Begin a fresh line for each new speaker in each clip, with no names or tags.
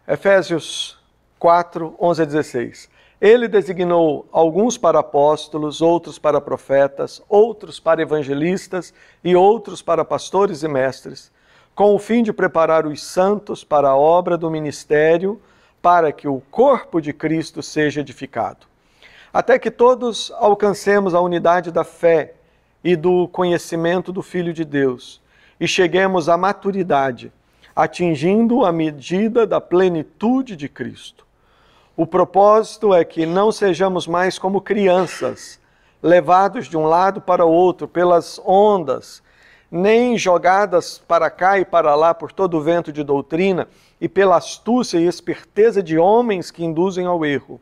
Efésios 4, 11 a 16. Ele designou alguns para apóstolos, outros para profetas, outros para evangelistas e outros para pastores e mestres, com o fim de preparar os santos para a obra do ministério, para que o corpo de Cristo seja edificado, até que todos alcancemos a unidade da fé e do conhecimento do Filho de Deus, e cheguemos à maturidade, atingindo a medida da plenitude de Cristo. O propósito é que não sejamos mais como crianças, levados de um lado para o outro pelas ondas, nem jogadas para cá e para lá por todo o vento de doutrina e pela astúcia e esperteza de homens que induzem ao erro.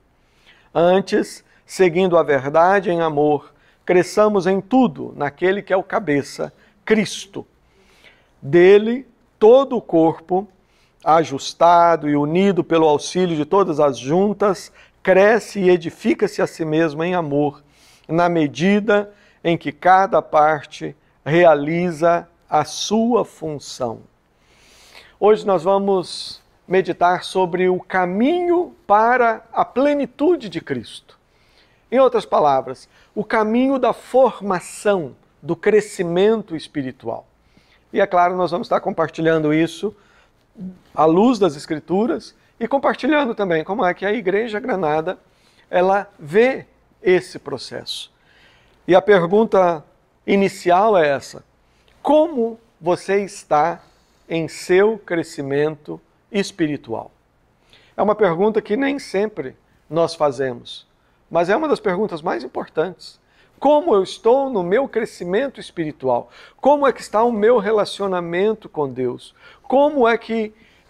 Antes, seguindo a verdade em amor, cresçamos em tudo naquele que é o cabeça, Cristo. Dele, todo o corpo, ajustado e unido pelo auxílio de todas as juntas, cresce e edifica-se a si mesmo em amor, na medida em que cada parte realiza a sua função. Hoje nós vamos meditar sobre o caminho para a plenitude de Cristo. Em outras palavras, o caminho da formação, do crescimento espiritual. E é claro, nós vamos estar compartilhando isso à luz das Escrituras e compartilhando também como é que a Igreja Granada, ela vê esse processo. E a pergunta inicial é essa: como você está em seu crescimento espiritual? É uma pergunta que nem sempre nós fazemos, mas é uma das perguntas mais importantes. Como eu estou no meu crescimento espiritual? Como é que está o meu relacionamento com Deus? Como é que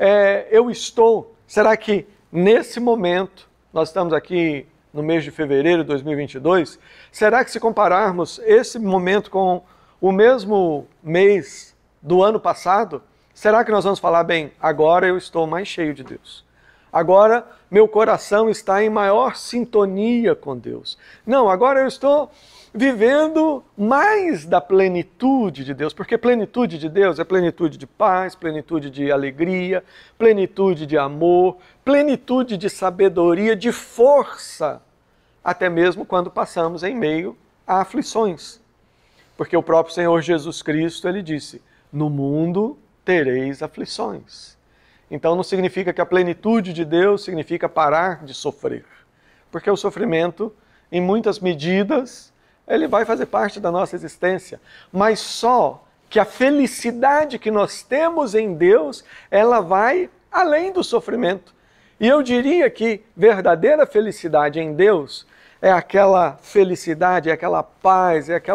eu estou? Será que nesse momento, nós estamos aqui no mês de fevereiro de 2022, será que se compararmos esse momento com o mesmo mês do ano passado, será que nós vamos falar, bem, agora eu estou mais cheio de Deus? Agora meu coração está em maior sintonia com Deus. Não, agora eu estou vivendo mais da plenitude de Deus, porque plenitude de Deus é plenitude de paz, plenitude de alegria, plenitude de amor, plenitude de sabedoria, de força, até mesmo quando passamos em meio a aflições. Porque o próprio Senhor Jesus Cristo, ele disse, no mundo tereis aflições. Então não significa que a plenitude de Deus significa parar de sofrer, porque o sofrimento, em muitas medidas, ele vai fazer parte da nossa existência, mas só que a felicidade que nós temos em Deus, ela vai além do sofrimento. E eu diria que verdadeira felicidade em Deus é aquela felicidade, é aquela paz, é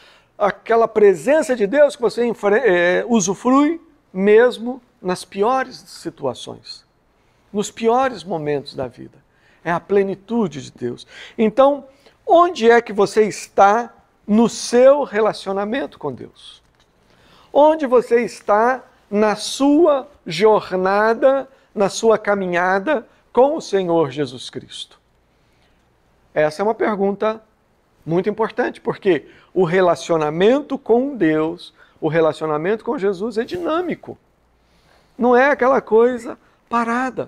aquela presença de Deus que você usufrui mesmo nas piores situações, nos piores momentos da vida. É a plenitude de Deus. Então, onde é que você está no seu relacionamento com Deus? Onde você está na sua jornada, na sua caminhada com o Senhor Jesus Cristo? Essa é uma pergunta muito importante, porque o relacionamento com Deus, o relacionamento com Jesus é dinâmico. Não é aquela coisa parada.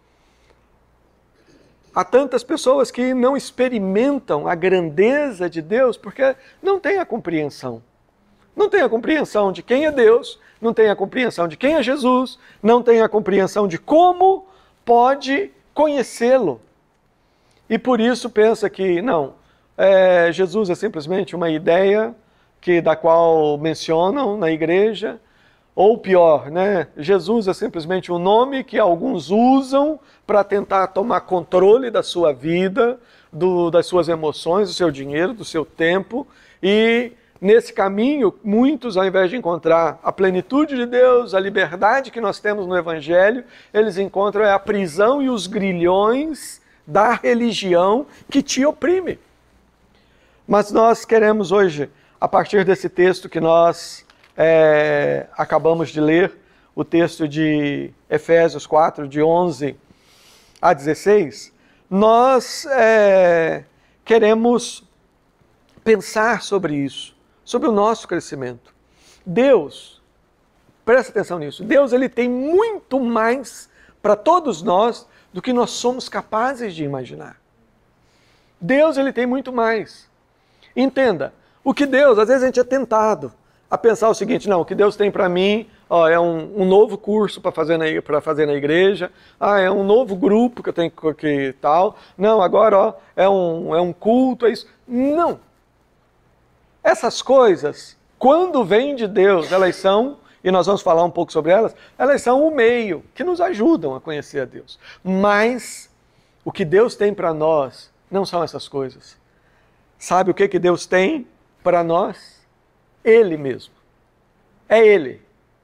Há tantas pessoas que não experimentam a grandeza de Deus porque não têm a compreensão. Não têm a compreensão de quem é Deus, não têm a compreensão de quem é Jesus, não têm a compreensão de como pode conhecê-lo. E por isso pensa que, não, Jesus é simplesmente uma ideia da qual mencionam na igreja, ou pior, né? Jesus é simplesmente um nome que alguns usam para tentar tomar controle da sua vida, das suas emoções, do seu dinheiro, do seu tempo. E nesse caminho, muitos, ao invés de encontrar a plenitude de Deus, a liberdade que nós temos no Evangelho, eles encontram a prisão e os grilhões da religião que te oprime. Mas nós queremos hoje, a partir desse texto que nós acabamos de ler, o texto de Efésios 4, de 11 a 16, nós queremos pensar sobre isso, sobre o nosso crescimento. Deus, presta atenção nisso, Deus ele tem muito mais para todos nós do que nós somos capazes de imaginar. Deus, ele tem muito mais. Entenda, o que Deus, às vezes a gente é tentado a pensar o seguinte, não, o que Deus tem para mim é um novo curso para fazer na igreja, é um novo grupo que eu tenho que tal, não, agora é um culto, é isso. Não! Essas coisas, quando vêm de Deus, elas são, e nós vamos falar um pouco sobre elas são o meio que nos ajudam a conhecer a Deus. Mas o que Deus tem para nós não são essas coisas. Sabe o que Deus tem para nós? Ele mesmo. É Ele.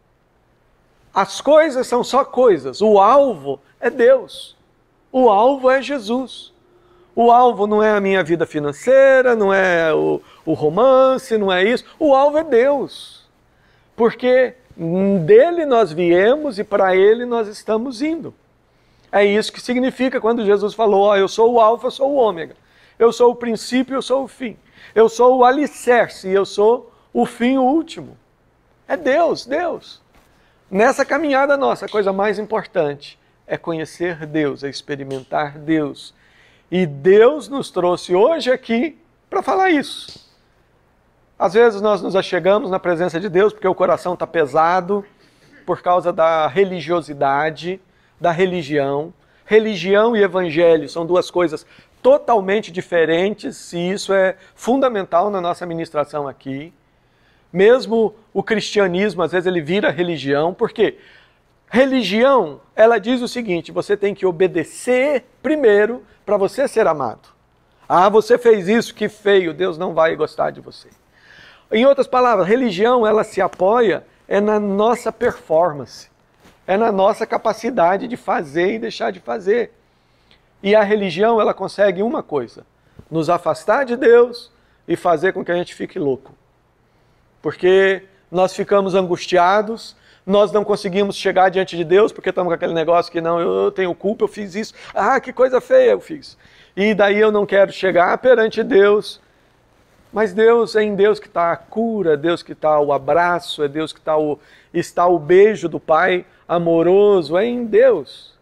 As coisas são só coisas. O alvo é Deus. O alvo é Jesus. O alvo não é a minha vida financeira, não é o romance, não é isso. O alvo é Deus. Porque dele nós viemos e para Ele nós estamos indo. É isso que significa quando Jesus falou, eu sou o alfa, eu sou o ômega. Eu sou o princípio, eu sou o fim. Eu sou o alicerce e eu sou o fim, o último. É Deus, Deus. Nessa caminhada nossa, a coisa mais importante é conhecer Deus, é experimentar Deus. E Deus nos trouxe hoje aqui para falar isso. Às vezes nós nos achegamos na presença de Deus porque o coração está pesado por causa da religiosidade, da religião. Religião e evangelho são duas coisas totalmente diferentes e isso é fundamental na nossa ministração aqui. Mesmo o cristianismo, às vezes ele vira religião, porque religião, ela diz o seguinte, você tem que obedecer primeiro para você ser amado. Ah, você fez isso, que feio, Deus não vai gostar de você. Em outras palavras, religião, ela se apoia na nossa performance, é na nossa capacidade de fazer e deixar de fazer. E a religião, ela consegue uma coisa, nos afastar de Deus e fazer com que a gente fique louco. Porque nós ficamos angustiados, nós não conseguimos chegar diante de Deus, porque estamos com aquele negócio que não, eu tenho culpa, eu fiz isso, que coisa feia eu fiz. E daí eu não quero chegar perante Deus. Mas Deus, é em Deus que está a cura, é Deus que está o abraço, é Deus que está o beijo do Pai amoroso, é em Deus.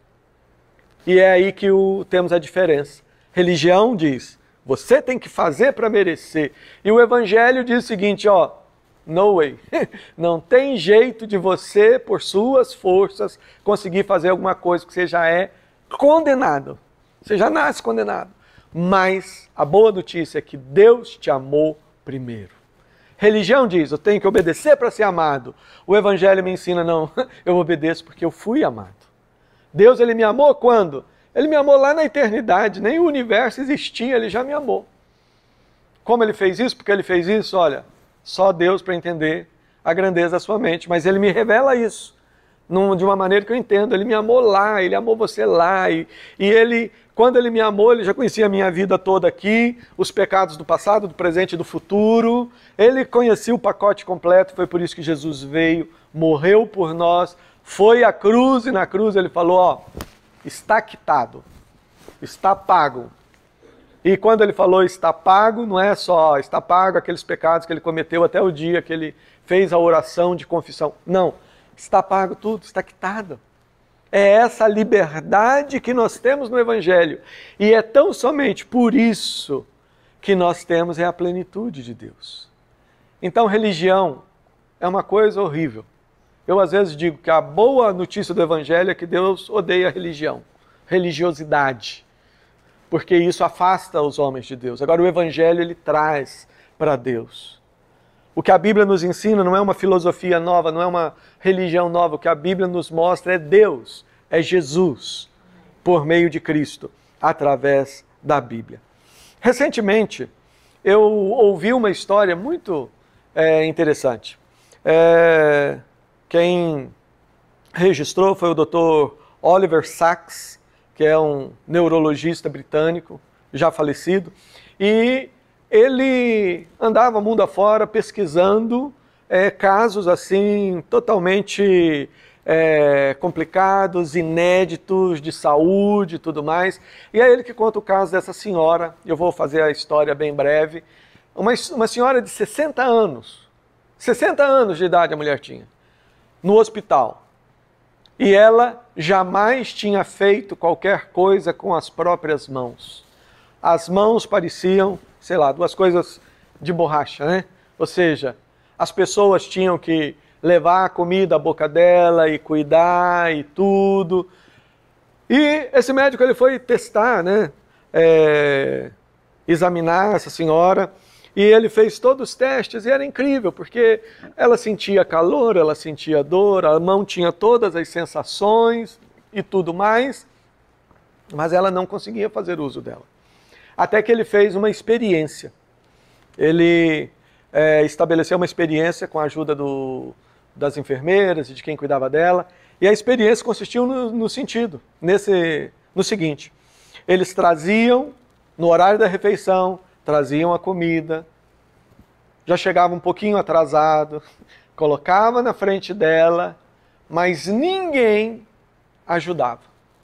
E é aí que temos a diferença. Religião diz, você tem que fazer para merecer. E o Evangelho diz o seguinte, no way. Não tem jeito de você, por suas forças, conseguir fazer alguma coisa que você já é condenado. Você já nasce condenado. Mas a boa notícia é que Deus te amou primeiro. Religião diz, eu tenho que obedecer para ser amado. O Evangelho me ensina, não, eu obedeço porque eu fui amado. Deus, ele me amou quando? Ele me amou lá na eternidade, nem o universo existia, ele já me amou. Como ele fez isso? Porque ele fez isso, olha, só Deus para entender a grandeza da sua mente, mas ele me revela isso de uma maneira que eu entendo. Ele me amou lá, ele amou você lá, e ele, quando ele me amou, ele já conhecia a minha vida toda aqui, os pecados do passado, do presente e do futuro. Ele conhecia o pacote completo, foi por isso que Jesus veio, morreu por nós, foi à cruz e na cruz ele falou, está quitado, está pago. E quando ele falou está pago, não é só está pago aqueles pecados que ele cometeu até o dia que ele fez a oração de confissão. Não, está pago tudo, está quitado. É essa liberdade que nós temos no Evangelho. E é tão somente por isso que nós temos a plenitude de Deus. Então religião é uma coisa horrível. Eu às vezes digo que a boa notícia do Evangelho é que Deus odeia a religião, religiosidade. Porque isso afasta os homens de Deus. Agora o Evangelho ele traz para Deus. O que a Bíblia nos ensina não é uma filosofia nova, não é uma religião nova. O que a Bíblia nos mostra é Deus, é Jesus, por meio de Cristo, através da Bíblia. Recentemente, eu ouvi uma história muito interessante. Quem registrou foi o Dr. Oliver Sacks, que é um neurologista britânico, já falecido, e ele andava mundo afora pesquisando casos assim totalmente complicados, inéditos, de saúde e tudo mais. E é ele que conta o caso dessa senhora, eu vou fazer a história bem breve, uma senhora de 60 anos de idade a mulher tinha, no hospital. E ela jamais tinha feito qualquer coisa com as próprias mãos. As mãos pareciam, sei lá, duas coisas de borracha, né? Ou seja, as pessoas tinham que levar a comida à boca dela e cuidar e tudo. E esse médico ele foi testar, né? Examinar essa senhora. E ele fez todos os testes e era incrível, porque ela sentia calor, ela sentia dor, a mão tinha todas as sensações e tudo mais, mas ela não conseguia fazer uso dela. Até que ele fez uma experiência. Ele estabeleceu uma experiência com a ajuda das enfermeiras e de quem cuidava dela, e a experiência consistiu no seguinte: eles traziam, no horário da refeição, traziam a comida, já chegava um pouquinho atrasado, colocava na frente dela, mas ninguém ajudava.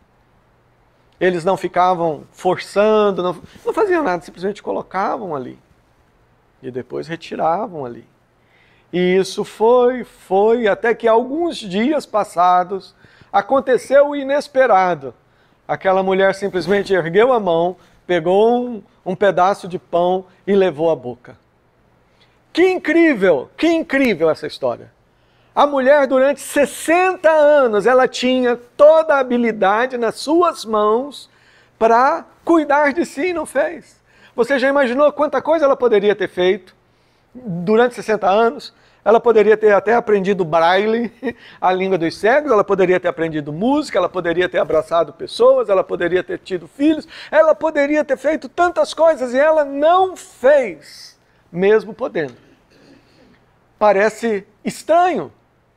Eles não ficavam forçando, não faziam nada, simplesmente colocavam ali. E depois retiravam ali. E isso foi, até que alguns dias passados, aconteceu o inesperado. Aquela mulher simplesmente ergueu a mão, pegou um pedaço de pão e levou à boca. Que incrível essa história. A mulher, durante 60 anos, ela tinha toda a habilidade nas suas mãos para cuidar de si e não fez. Você já imaginou quanta coisa ela poderia ter feito durante 60 anos? Ela poderia ter até aprendido braille, a língua dos cegos, ela poderia ter aprendido música, ela poderia ter abraçado pessoas, ela poderia ter tido filhos, ela poderia ter feito tantas coisas e ela não fez, mesmo podendo. Parece estranho,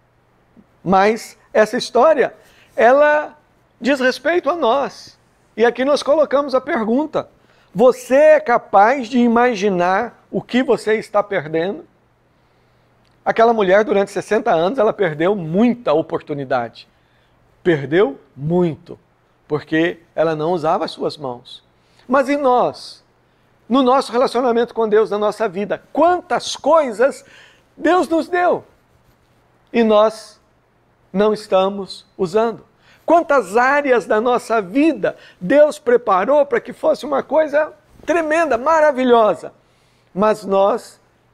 mas essa história, ela diz respeito a nós. E aqui nós colocamos a pergunta: você é capaz de imaginar o que você está perdendo? Aquela mulher, durante 60 anos, ela perdeu muita oportunidade. Perdeu muito, porque ela não usava as suas mãos. Mas e nós? No nosso relacionamento com Deus, na nossa vida, quantas coisas Deus nos deu e nós não estamos usando? Quantas áreas da nossa vida Deus preparou para que fosse uma coisa tremenda, maravilhosa, mas nós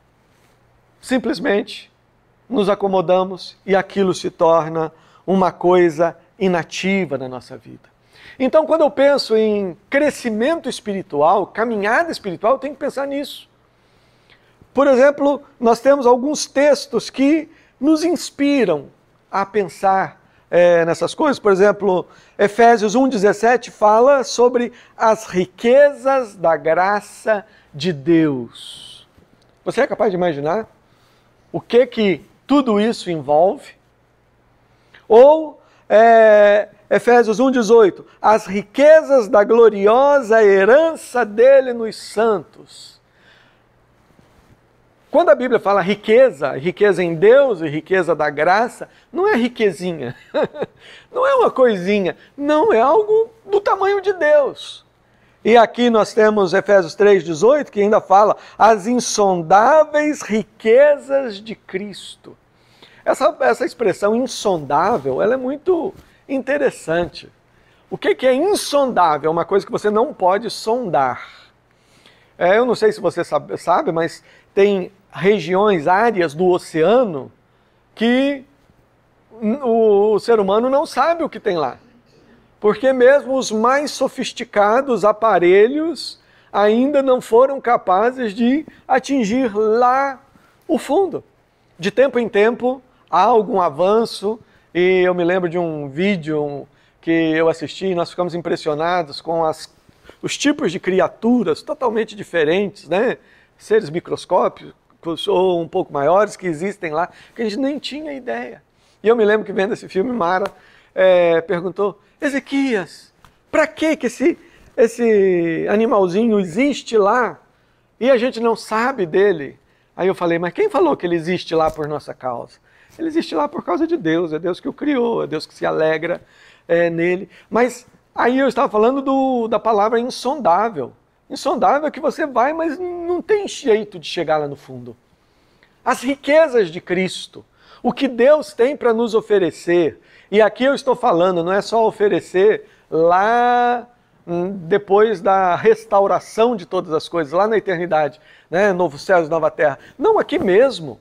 simplesmente nos acomodamos e aquilo se torna uma coisa inativa na nossa vida. Então, quando eu penso em crescimento espiritual, caminhada espiritual, eu tenho que pensar nisso. Por exemplo, nós temos alguns textos que nos inspiram a pensar nessas coisas. Por exemplo, Efésios 1,17 fala sobre as riquezas da graça de Deus. Você é capaz de imaginar o que tudo isso envolve? Ou Efésios 1,18, as riquezas da gloriosa herança dele nos santos. Quando a Bíblia fala riqueza em Deus e riqueza da graça, não é riquezinha, não é uma coisinha, não, é algo do tamanho de Deus. E aqui nós temos Efésios 3,18, que ainda fala as insondáveis riquezas de Cristo. Essa expressão insondável, ela é muito interessante. O que é insondável? É uma coisa que você não pode sondar. Eu não sei se você sabe, mas tem regiões, áreas do oceano que o ser humano não sabe o que tem lá. Porque mesmo os mais sofisticados aparelhos ainda não foram capazes de atingir lá o fundo. De tempo em tempo há algum avanço, e eu me lembro de um vídeo que eu assisti e nós ficamos impressionados com os tipos de criaturas totalmente diferentes, né? Seres microscópicos ou um pouco maiores que existem lá, que a gente nem tinha ideia. E eu me lembro que vendo esse filme, Mara perguntou: Ezequias, para que esse animalzinho existe lá e a gente não sabe dele? Aí eu falei: mas quem falou que ele existe lá por nossa causa? Ele existe lá por causa de Deus, é Deus que o criou, é Deus que se alegra nele. Mas aí eu estava falando da palavra insondável. Insondável é que você vai, mas não tem jeito de chegar lá no fundo. As riquezas de Cristo, O que Deus tem para nos oferecer, e aqui eu estou falando, não é só oferecer lá depois da restauração de todas as coisas, lá na eternidade, né? Novo céus, nova terra. Não, aqui mesmo.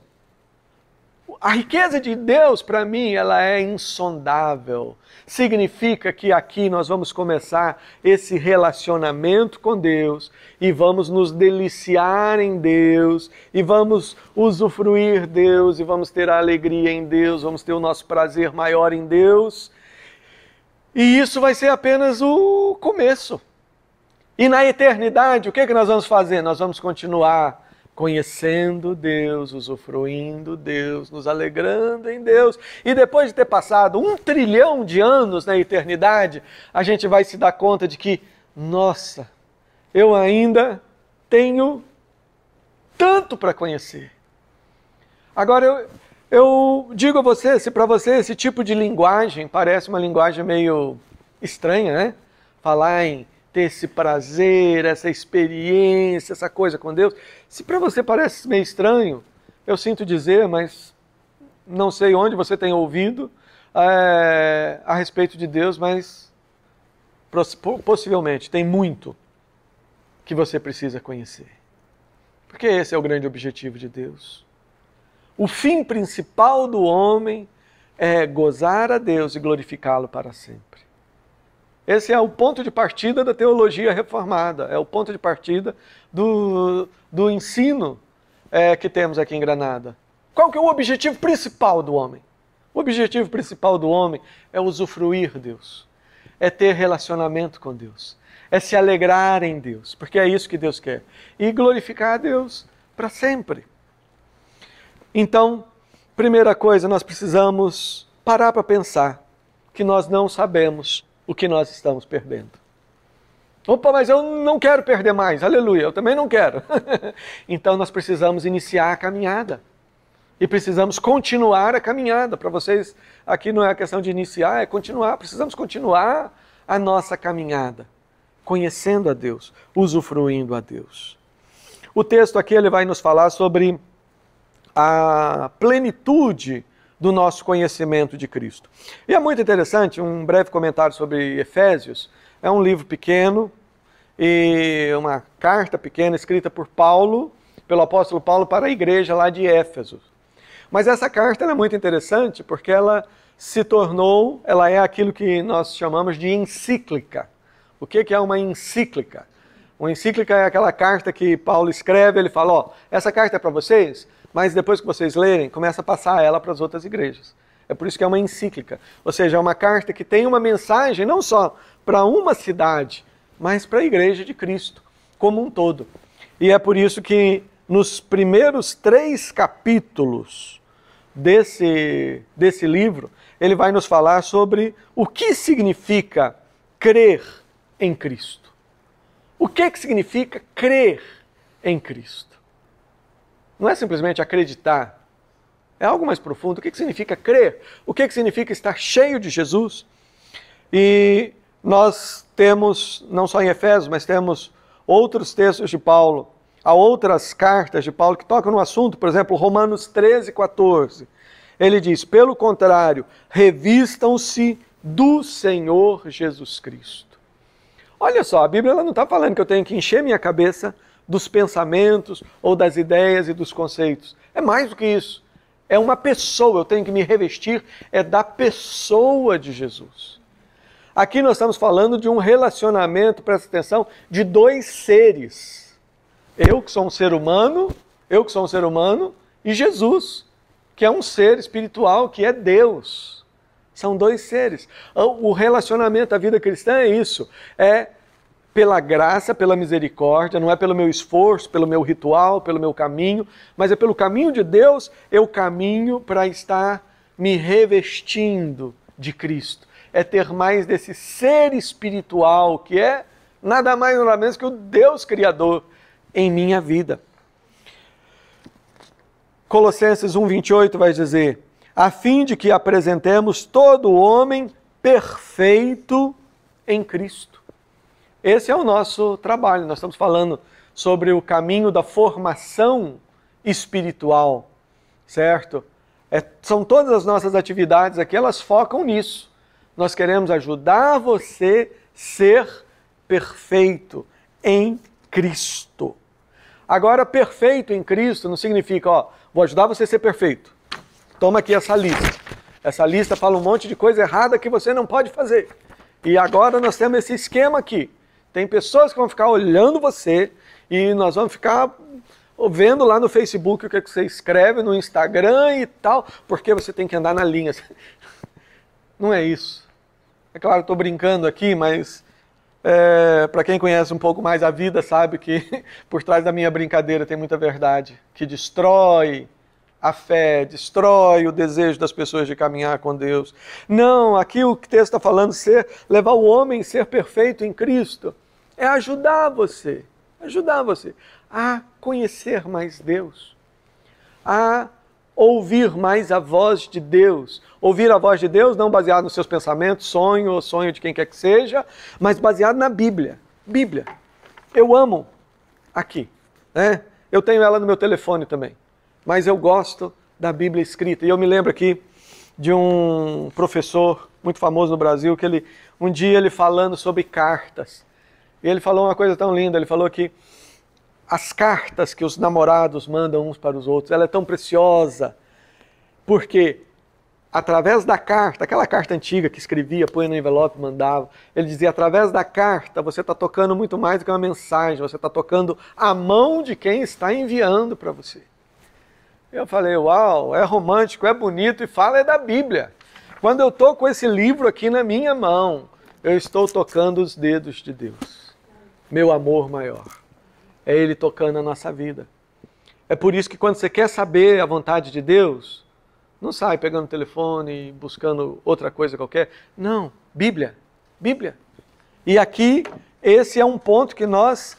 A riqueza de Deus, para mim, ela é insondável. Significa que aqui nós vamos começar esse relacionamento com Deus e vamos nos deliciar em Deus e vamos usufruir Deus e vamos ter a alegria em Deus, vamos ter o nosso prazer maior em Deus. E isso vai ser apenas o começo. E na eternidade, o que nós vamos fazer? Nós vamos continuar conhecendo Deus, usufruindo Deus, nos alegrando em Deus. E depois de ter passado 1 trilhão de anos na eternidade, a gente vai se dar conta de que, nossa, eu ainda tenho tanto para conhecer. Agora, eu digo a você, se para você esse tipo de linguagem parece uma linguagem meio estranha, né? Falar em ter esse prazer, essa experiência, essa coisa com Deus. Se para você parece meio estranho, eu sinto dizer, mas não sei onde você tem ouvido a respeito de Deus, mas possivelmente tem muito que você precisa conhecer. Porque esse é o grande objetivo de Deus. O fim principal do homem é gozar a Deus e glorificá-lo para sempre. Esse é o ponto de partida da teologia reformada, é o ponto de partida do ensino que temos aqui em Granada. Qual que é o objetivo principal do homem? O objetivo principal do homem é usufruir Deus, é ter relacionamento com Deus, é se alegrar em Deus, porque é isso que Deus quer, e glorificar a Deus para sempre. Então, primeira coisa, nós precisamos parar para pensar que nós não sabemos o que nós estamos perdendo. Opa, mas eu não quero perder mais, aleluia, eu também não quero. Então nós precisamos iniciar a caminhada. E precisamos continuar a caminhada. Para vocês, aqui não é a questão de iniciar, é continuar. Precisamos continuar a nossa caminhada, conhecendo a Deus, usufruindo a Deus. O texto aqui ele vai nos falar sobre a plenitude do nosso conhecimento de Cristo. E é muito interessante, um breve comentário sobre Efésios. É um livro pequeno e uma carta pequena escrita por Paulo, pelo apóstolo Paulo para a igreja lá de Éfeso. Mas essa carta é muito interessante porque ela é aquilo que nós chamamos de encíclica. O que é uma encíclica? Uma encíclica é aquela carta que Paulo escreve, ele fala, essa carta é para vocês, mas depois que vocês lerem, começa a passar ela para as outras igrejas. É por isso que é uma encíclica. Ou seja, é uma carta que tem uma mensagem não só para uma cidade, mas para a igreja de Cristo como um todo. E é por isso que nos primeiros 3 capítulos desse livro, ele vai nos falar sobre o que significa crer em Cristo. O que significa crer em Cristo? Não é simplesmente acreditar. É algo mais profundo. O que significa crer? O que significa estar cheio de Jesus? E nós temos, não só em Efésios, mas temos outros textos de Paulo, há outras cartas de Paulo que tocam no assunto, por exemplo, Romanos 13, 14. Ele diz, pelo contrário, revistam-se do Senhor Jesus Cristo. Olha só, a Bíblia ela não está falando que eu tenho que encher minha cabeça dos pensamentos ou das ideias e dos conceitos. É mais do que isso. É uma pessoa, eu tenho que me revestir, é da pessoa de Jesus. Aqui nós estamos falando de um relacionamento, presta atenção, de 2 seres. Eu que sou um ser humano, e Jesus, que é um ser espiritual, que é Deus. São 2 seres. O relacionamento, a vida cristã é isso, é pela graça, pela misericórdia, não é pelo meu esforço, pelo meu ritual, pelo meu caminho, mas é pelo caminho de Deus, eu caminho para estar me revestindo de Cristo. É ter mais desse ser espiritual que é nada mais nada menos que o Deus Criador em minha vida. Colossenses 1:28 vai dizer, a fim de que apresentemos todo o homem perfeito em Cristo. Esse é o nosso trabalho. Nós estamos falando sobre o caminho da formação espiritual, certo? São todas as nossas atividades aqui, elas focam nisso. Nós queremos ajudar você a ser perfeito em Cristo. Agora, perfeito em Cristo não significa, vou ajudar você a ser perfeito. Toma aqui essa lista. Essa lista fala um monte de coisa errada que você não pode fazer. E agora nós temos esse esquema aqui. Tem pessoas que vão ficar olhando você e nós vamos ficar vendo lá no Facebook o que você escreve, no Instagram e tal, porque você tem que andar na linha. Não é isso. É claro, estou brincando aqui, mas para quem conhece um pouco mais a vida sabe que por trás da minha brincadeira tem muita verdade, que destrói a fé, destrói o desejo das pessoas de caminhar com Deus. Não, aqui o que o texto está falando, levar o homem a ser perfeito em Cristo, é ajudar você a conhecer mais Deus, a ouvir mais a voz de Deus. Ouvir a voz de Deus não baseado nos seus pensamentos, sonho ou sonho de quem quer que seja, mas baseado na Bíblia. Bíblia. Eu amo aqui, né? Eu tenho ela no meu telefone também, mas eu gosto da Bíblia escrita. E eu me lembro aqui de um professor muito famoso no Brasil, que um dia ele falando sobre cartas, e ele falou uma coisa tão linda, ele falou que as cartas que os namorados mandam uns para os outros, ela é tão preciosa, porque através da carta, aquela carta antiga que escrevia, põe no envelope, mandava, ele dizia, através da carta você está tocando muito mais do que uma mensagem, você está tocando a mão de quem está enviando para você. Eu falei, uau, é romântico, é bonito, e fala é da Bíblia. Quando eu estou com esse livro aqui na minha mão, eu estou tocando os dedos de Deus, meu amor maior. É Ele tocando a nossa vida. É por isso que quando você quer saber a vontade de Deus, não sai pegando o telefone, buscando outra coisa qualquer. Não, Bíblia. Bíblia. E aqui, esse é um ponto que nós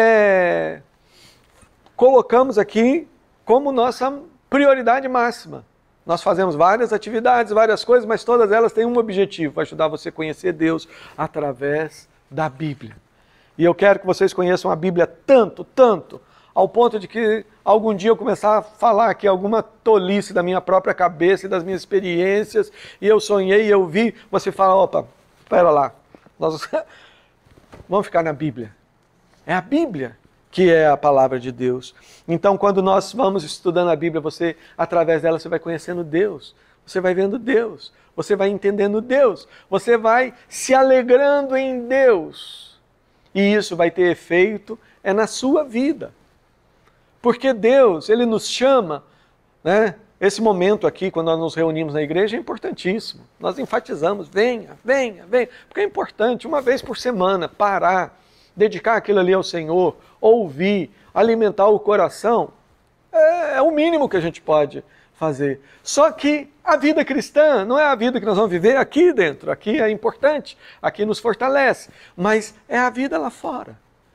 colocamos aqui como nossa prioridade máxima. Nós fazemos várias atividades, várias coisas, mas todas elas têm um objetivo, ajudar você a conhecer Deus através da Bíblia. E eu quero que vocês conheçam a Bíblia tanto, ao ponto de que algum dia eu começar a falar aqui alguma tolice da minha própria cabeça e das minhas experiências, e eu sonhei e eu vi, você fala, opa, espera lá, nós vamos ficar na Bíblia. É a Bíblia que é a palavra de Deus. Então, quando nós vamos estudando a Bíblia, através dela, você vai conhecendo Deus, você vai vendo Deus, você vai entendendo Deus, você vai se alegrando em Deus. E isso vai ter efeito na sua vida. Porque Deus, Ele nos chama, né? Esse momento aqui, quando nós nos reunimos na igreja, é importantíssimo. Nós enfatizamos, venha. Porque é importante, uma vez por semana, parar, dedicar aquilo ali ao Senhor, ouvir, alimentar o coração. É o mínimo que a gente pode fazer. Só que a vida cristã não é a vida que nós vamos viver aqui dentro. Aqui é importante, aqui nos fortalece, mas é a vida lá fora.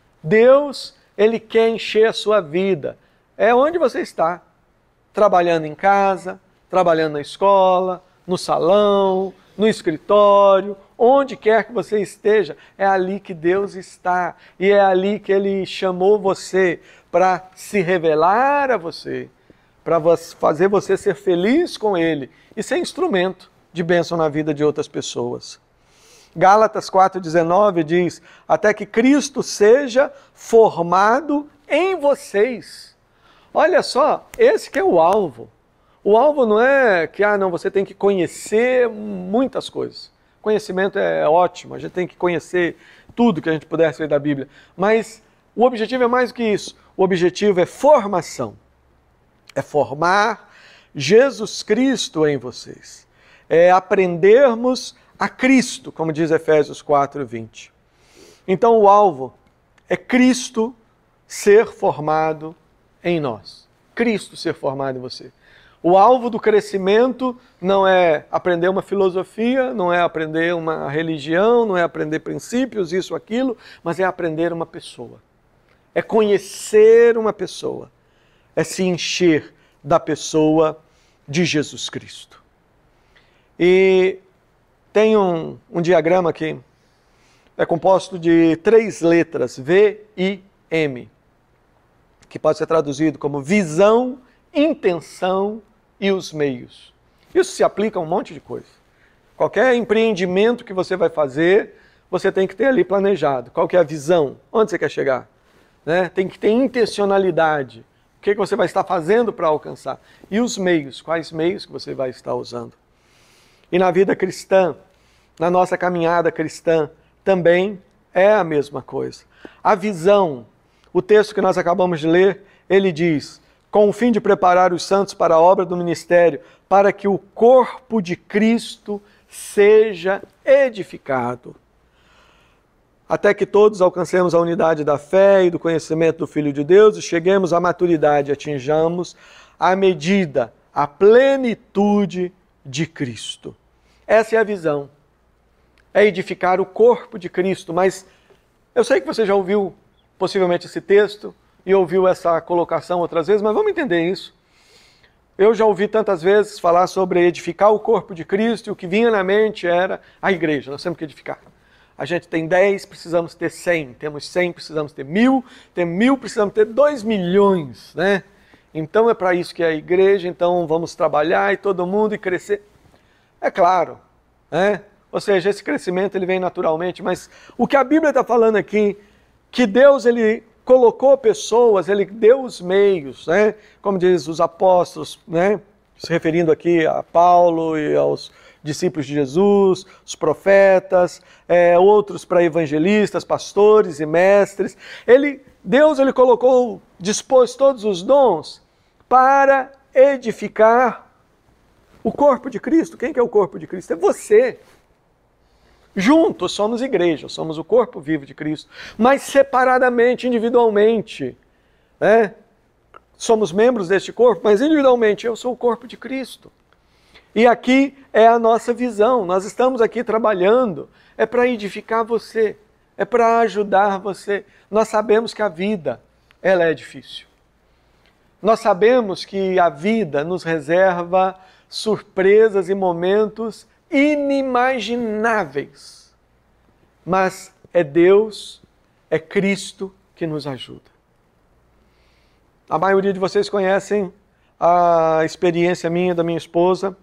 Deus, Ele quer encher a sua vida. É onde você está. Trabalhando em casa, trabalhando na escola, no salão, no escritório, onde quer que você esteja, é ali que Deus está. E é ali que Ele chamou você para se revelar a você, para fazer você ser feliz com Ele e ser instrumento de bênção na vida de outras pessoas. Gálatas 4,19 diz, até que Cristo seja formado em vocês. Olha só, esse que é o alvo. O alvo não é que, você tem que conhecer muitas coisas. Conhecimento é ótimo, a gente tem que conhecer tudo que a gente puder saber da Bíblia. Mas o objetivo é mais do que isso. O objetivo é formação. É formar Jesus Cristo em vocês. É aprendermos a Cristo, como diz Efésios 4:20. Então o alvo é Cristo ser formado em nós. Cristo ser formado em você. O alvo do crescimento não é aprender uma filosofia, não é aprender uma religião, não é aprender princípios, isso, aquilo, mas é aprender uma pessoa. É conhecer uma pessoa. É se encher da pessoa de Jesus Cristo. E tem um diagrama aqui, é composto de 3 letras, V-I-M, que pode ser traduzido como visão, intenção e os meios. Isso se aplica a um monte de coisa. Qualquer empreendimento que você vai fazer, você tem que ter ali planejado. Qual que é a visão? Onde você quer chegar? Né? Tem que ter intencionalidade. O que você vai estar fazendo para alcançar? E os meios? Quais meios que você vai estar usando? E na vida cristã, na nossa caminhada cristã, também é a mesma coisa. A visão, o texto que nós acabamos de ler, ele diz: com o fim de preparar os santos para a obra do ministério, para que o corpo de Cristo seja edificado, até que todos alcancemos a unidade da fé e do conhecimento do Filho de Deus e cheguemos à maturidade, atinjamos a medida, a plenitude de Cristo. Essa é a visão. É edificar o corpo de Cristo, mas eu sei que você já ouviu possivelmente esse texto e ouviu essa colocação outras vezes, mas vamos entender isso. Eu já ouvi tantas vezes falar sobre edificar o corpo de Cristo e o que vinha na mente era a igreja, nós temos que edificar. A gente tem 10, precisamos ter 100, temos 100, precisamos ter 1000, tem 1000, precisamos ter 2 milhões, né? Então é para isso que é a igreja, então vamos trabalhar e todo mundo e crescer. É claro, né? Ou seja, esse crescimento ele vem naturalmente, mas o que a Bíblia está falando aqui, que Deus ele colocou pessoas, ele deu os meios, né? Como diz os apóstolos, né? Se referindo aqui a Paulo e aos discípulos de Jesus, os profetas, outros para evangelistas, pastores e mestres. Deus ele colocou, dispôs todos os dons para edificar o corpo de Cristo. Quem que é o corpo de Cristo? É você. Juntos somos igreja, somos o corpo vivo de Cristo, mas separadamente, individualmente, né? Somos membros deste corpo, mas individualmente eu sou o corpo de Cristo. E aqui é a nossa visão, nós estamos aqui trabalhando, é para edificar você, é para ajudar você. Nós sabemos que a vida, ela é difícil. Nós sabemos que a vida nos reserva surpresas e momentos inimagináveis. Mas é Deus, é Cristo que nos ajuda. A maioria de vocês conhecem a experiência minha e da minha esposa,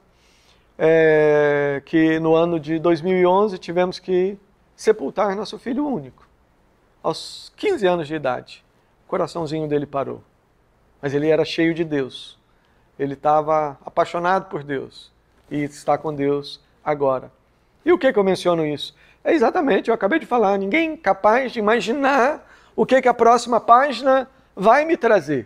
que no ano de 2011 tivemos que sepultar nosso filho único. Aos 15 anos de idade, o coraçãozinho dele parou. Mas ele era cheio de Deus. Ele estava apaixonado por Deus e está com Deus agora. E o que eu menciono isso? É exatamente, eu acabei de falar, ninguém capaz de imaginar o que a próxima página vai me trazer.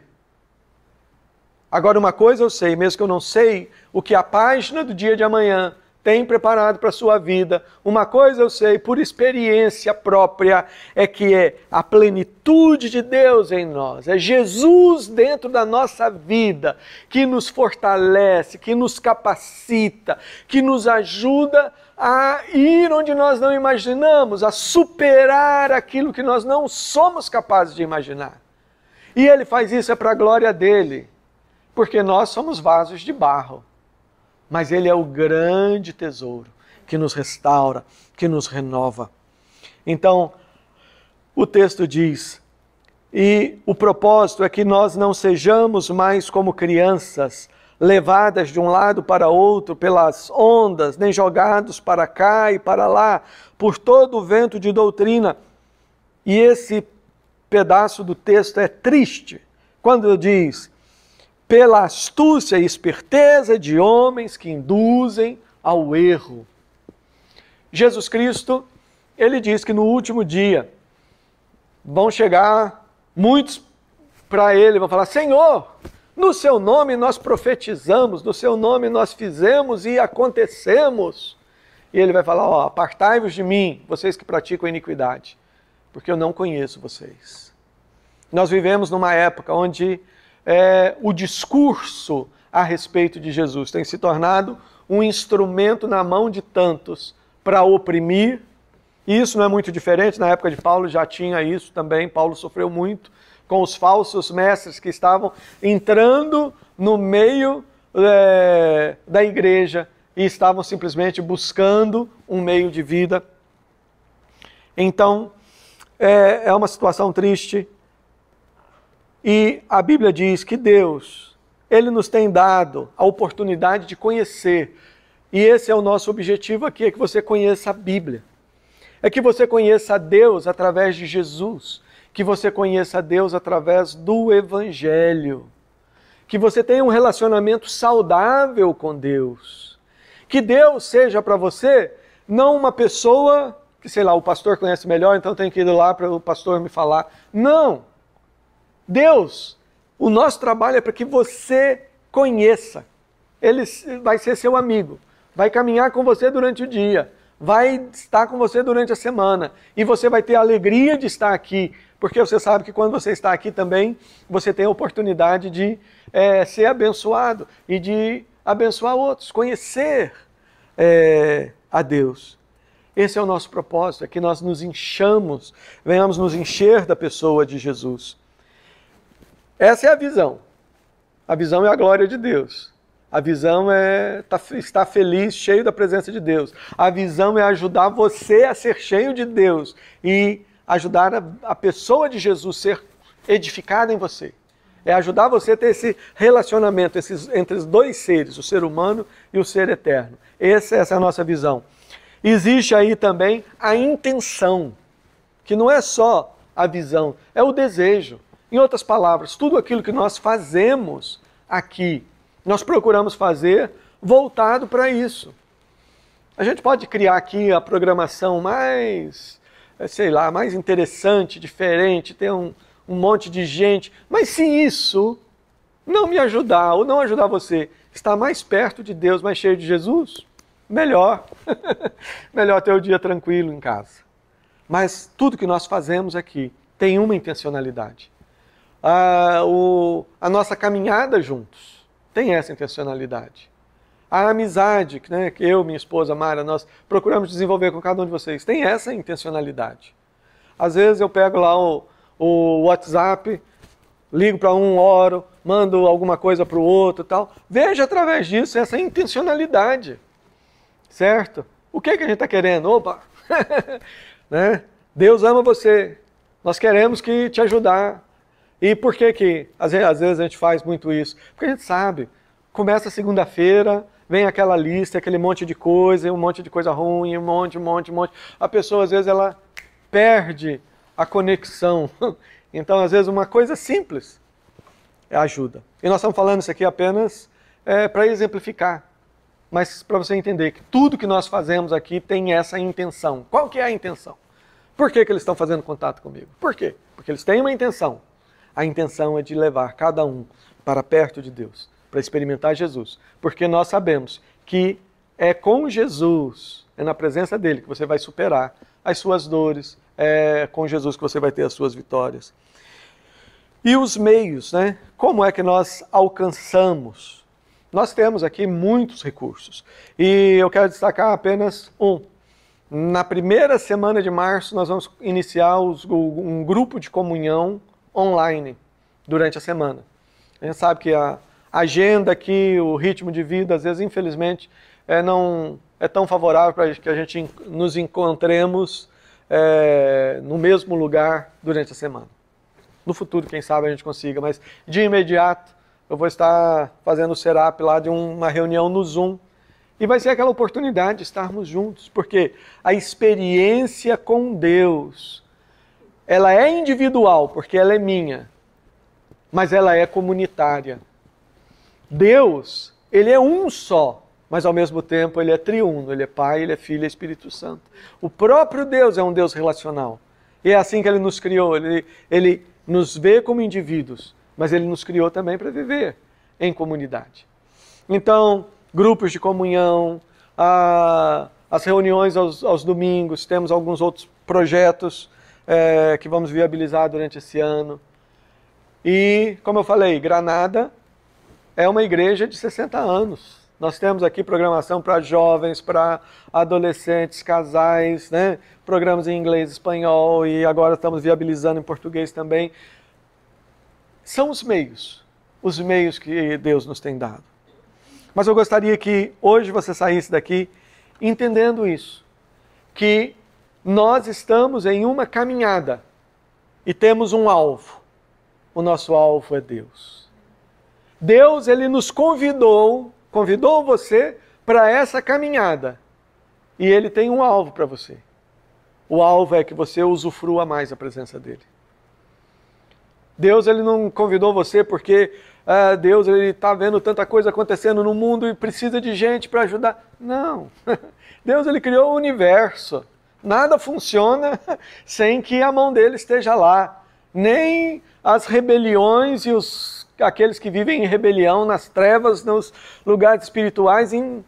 Agora uma coisa eu sei, mesmo que eu não sei o que a página do dia de amanhã tem preparado para a sua vida, uma coisa eu sei por experiência própria, é que é a plenitude de Deus em nós, é Jesus dentro da nossa vida, que nos fortalece, que nos capacita, que nos ajuda a ir onde nós não imaginamos, a superar aquilo que nós não somos capazes de imaginar. E Ele faz isso para a glória dEle, porque nós somos vasos de barro. Mas Ele é o grande tesouro que nos restaura, que nos renova. Então, o texto diz, e o propósito é que nós não sejamos mais como crianças, levadas de um lado para outro pelas ondas, nem jogados para cá e para lá, por todo o vento de doutrina. E esse pedaço do texto é triste, quando diz, pela astúcia e esperteza de homens que induzem ao erro. Jesus Cristo, Ele diz que no último dia vão chegar muitos para Ele, vão falar, Senhor, no Seu nome nós profetizamos, no Seu nome nós fizemos e acontecemos. E Ele vai falar, apartai-vos de mim, vocês que praticam a iniquidade, porque eu não conheço vocês. Nós vivemos numa época onde o discurso a respeito de Jesus tem se tornado um instrumento na mão de tantos para oprimir. E isso não é muito diferente, na época de Paulo já tinha isso também, Paulo sofreu muito com os falsos mestres que estavam entrando no meio da igreja e estavam simplesmente buscando um meio de vida. Então, é uma situação triste. E a Bíblia diz que Deus, Ele nos tem dado a oportunidade de conhecer. E esse é o nosso objetivo aqui, é que você conheça a Bíblia. É que você conheça a Deus através de Jesus. Que você conheça a Deus através do Evangelho. Que você tenha um relacionamento saudável com Deus. Que Deus seja para você não uma pessoa que, sei lá, o pastor conhece melhor, então tem que ir lá para o pastor me falar. Não! Deus, o nosso trabalho é para que você conheça. Ele vai ser seu amigo, vai caminhar com você durante o dia, vai estar com você durante a semana, e você vai ter a alegria de estar aqui, porque você sabe que quando você está aqui também, você tem a oportunidade de ser abençoado e de abençoar outros, conhecer a Deus. Esse é o nosso propósito, é que nós nos enchamos, venhamos nos encher da pessoa de Jesus. Essa é a visão. A visão é a glória de Deus. A visão é estar feliz, cheio da presença de Deus. A visão é ajudar você a ser cheio de Deus e ajudar a pessoa de Jesus ser edificada em você. É ajudar você a ter esse relacionamento entre os dois seres, o ser humano e o ser eterno. Essa é a nossa visão. Existe aí também a intenção, que não é só a visão, é o desejo. Em outras palavras, tudo aquilo que nós fazemos aqui, nós procuramos fazer voltado para isso. A gente pode criar aqui a programação mais, sei lá, mais interessante, diferente, ter um monte de gente, mas se isso não me ajudar ou não ajudar você, estar mais perto de Deus, mais cheio de Jesus, melhor. Melhor ter o dia tranquilo em casa. Mas tudo que nós fazemos aqui tem uma intencionalidade. A nossa caminhada juntos tem essa intencionalidade. A amizade, né, que eu, minha esposa, Mara, nós procuramos desenvolver com cada um de vocês, tem essa intencionalidade. Às vezes eu pego lá o WhatsApp, ligo para um, oro, mando alguma coisa para o outro e tal. Veja através disso essa intencionalidade. Certo? O que a gente está querendo? Opa! Né? Deus ama você. Nós queremos te ajudar. E por que às vezes a gente faz muito isso? Porque a gente sabe, começa segunda-feira, vem aquela lista, aquele monte de coisa, um monte de coisa ruim, um monte. A pessoa às vezes ela perde a conexão. Então às vezes uma coisa simples ajuda. E nós estamos falando isso aqui apenas para exemplificar. Mas para você entender que tudo que nós fazemos aqui tem essa intenção. Qual que é a intenção? Por que eles estão fazendo contato comigo? Por quê? Porque eles têm uma intenção. A intenção é de levar cada um para perto de Deus, para experimentar Jesus. Porque nós sabemos que é com Jesus, é na presença dele que você vai superar as suas dores, é com Jesus que você vai ter as suas vitórias. E os meios, né? Como é que nós alcançamos? Nós temos aqui muitos recursos e eu quero destacar apenas um. Na primeira semana de março nós vamos iniciar um grupo de comunhão online durante a semana. A gente sabe que a agenda aqui, o ritmo de vida, às vezes, infelizmente, não é tão favorável para que a gente nos encontremos no mesmo lugar durante a semana. No futuro, quem sabe, a gente consiga, mas de imediato eu vou estar fazendo o setup lá de uma reunião no Zoom. E vai ser aquela oportunidade de estarmos juntos, porque a experiência com Deus, ela é individual, porque ela é minha, mas ela é comunitária. Deus, ele é um só, mas ao mesmo tempo ele é triuno, ele é Pai, ele é Filho e Espírito Santo. O próprio Deus é um Deus relacional. E é assim que ele nos criou, ele nos vê como indivíduos, mas ele nos criou também para viver em comunidade. Então, grupos de comunhão, as reuniões aos domingos, temos alguns outros projetos que vamos viabilizar durante esse ano. E, como eu falei, Granada é uma igreja de 60 anos. Nós temos aqui programação para jovens, para adolescentes, casais, né? Programas em inglês e espanhol, e agora estamos viabilizando em português também. São os meios que Deus nos tem dado. Mas eu gostaria que hoje você saísse daqui entendendo isso, que nós estamos em uma caminhada e temos um alvo. O nosso alvo é Deus. Deus, Ele nos convidou você para essa caminhada. E Ele tem um alvo para você. O alvo é que você usufrua mais a presença dEle. Deus, Ele não convidou você porque Deus, Ele está vendo tanta coisa acontecendo no mundo e precisa de gente para ajudar. Não. Deus, Ele criou o universo. Nada funciona sem que a mão dele esteja lá. Nem as rebeliões e aqueles que vivem em rebelião, nas trevas, nos lugares espirituais,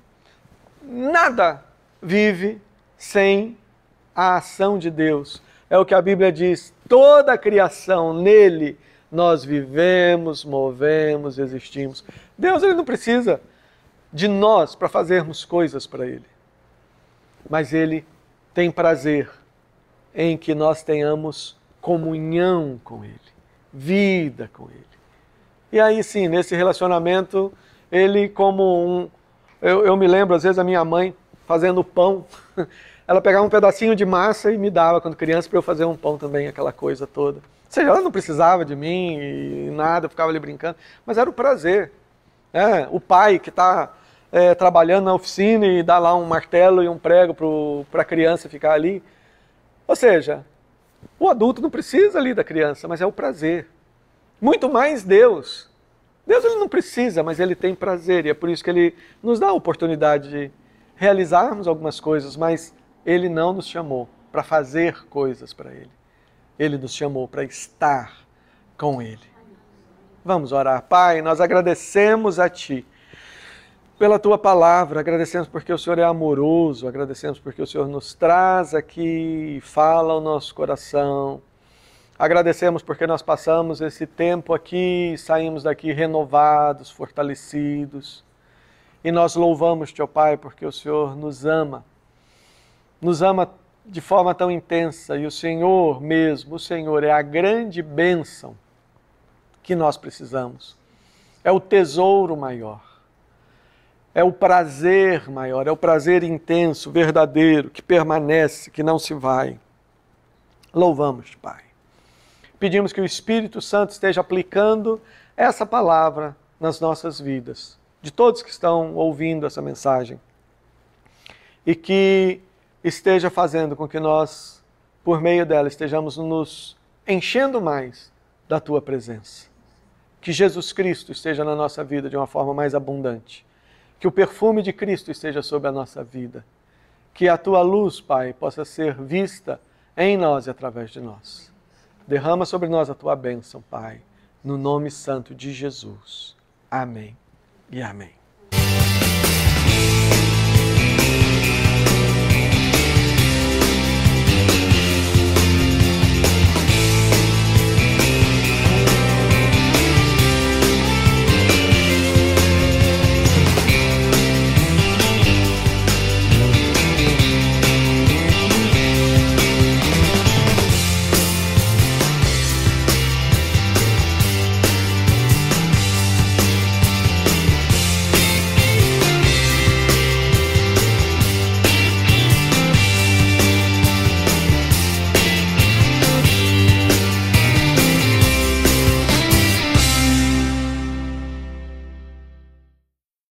nada vive sem a ação de Deus. É o que a Bíblia diz, toda a criação, nele nós vivemos, movemos, existimos. Deus, Ele não precisa de nós para fazermos coisas para Ele. Mas Ele tem prazer em que nós tenhamos comunhão com Ele, vida com Ele. E aí sim, nesse relacionamento, Ele como eu me lembro às vezes a minha mãe fazendo pão, ela pegava um pedacinho de massa e me dava quando criança para eu fazer um pão também, aquela coisa toda. Ou seja, ela não precisava de mim e nada, eu ficava ali brincando, mas era o prazer. O pai que está trabalhando na oficina e dá lá um martelo e um prego para a criança ficar ali. Ou seja, o adulto não precisa ali da criança, mas é o prazer. Muito mais Deus. Deus, Ele não precisa, mas Ele tem prazer. E é por isso que Ele nos dá a oportunidade de realizarmos algumas coisas, mas Ele não nos chamou para fazer coisas para Ele. Ele nos chamou para estar com Ele. Vamos orar. Pai, nós agradecemos a Ti pela Tua palavra, agradecemos porque o Senhor é amoroso, agradecemos porque o Senhor nos traz aqui e fala ao nosso coração. Agradecemos porque nós passamos esse tempo aqui e saímos daqui renovados, fortalecidos. E nós louvamos-te, ó Pai, porque o Senhor nos ama de forma tão intensa. E o Senhor mesmo, o Senhor é a grande bênção que nós precisamos. É o tesouro maior. É o prazer maior, é o prazer intenso, verdadeiro, que permanece, que não se vai. Louvamos, Pai. Pedimos que o Espírito Santo esteja aplicando essa palavra nas nossas vidas, de todos que estão ouvindo essa mensagem. E que esteja fazendo com que nós, por meio dela, estejamos nos enchendo mais da Tua presença. Que Jesus Cristo esteja na nossa vida de uma forma mais abundante. Que o perfume de Cristo esteja sobre a nossa vida. Que a Tua luz, Pai, possa ser vista em nós e através de nós. Derrama sobre nós a Tua bênção, Pai, no nome santo de Jesus. Amém e amém.